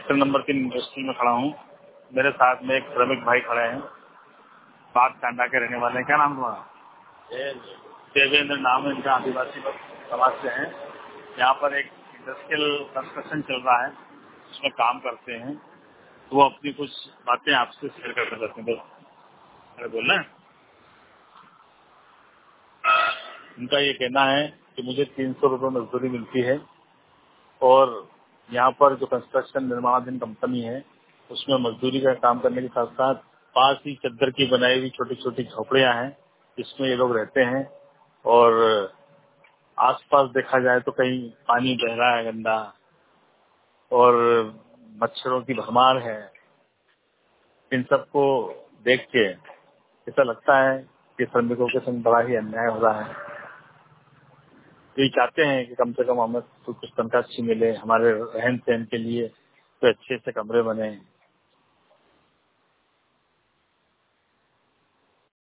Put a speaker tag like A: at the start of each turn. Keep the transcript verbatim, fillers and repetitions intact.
A: Sector number तीन industry में खड़ा हूँ। मेरे साथ में एक श्रमिक भाई खड़े हैं, बाग टांडा के रहने वाले हैं। क्या नाम तुम्हारा? देवेंद्र नाम है इनका, आदिवासी समाज से हैं। यहाँ पर एक इंडस्ट्रियल कंस्ट्रक्शन चल रहा है, उसमें काम करते हैं। तो वो अपनी कुछ बातें आपसे शेयर करना चाहते हैं। अरे बोलना है। उनका ये कहना है कि मुझे तीन सौ रुपये मजदूरी मिलती है और यहाँ पर जो कंस्ट्रक्शन निर्माणाधीन कंपनी है उसमें मजदूरी का काम करने के साथ साथ पास ही चद्दर की बनाई हुई छोटी छोटी झोपड़ियाँ हैं जिसमें ये लोग रहते हैं। और आसपास देखा जाए तो कहीं पानी बह रहा है गंदा और मच्छरों की भरमार है। इन सबको देख के ऐसा लगता है कि श्रमिकों के संग बड़ा ही अन्याय हो रहा है। ये चाहते हैं कि कम से कम हमें तो कुछ तनख्वाह अच्छी मिले, हमारे रहन सहन के लिए तो अच्छे से कमरे बने।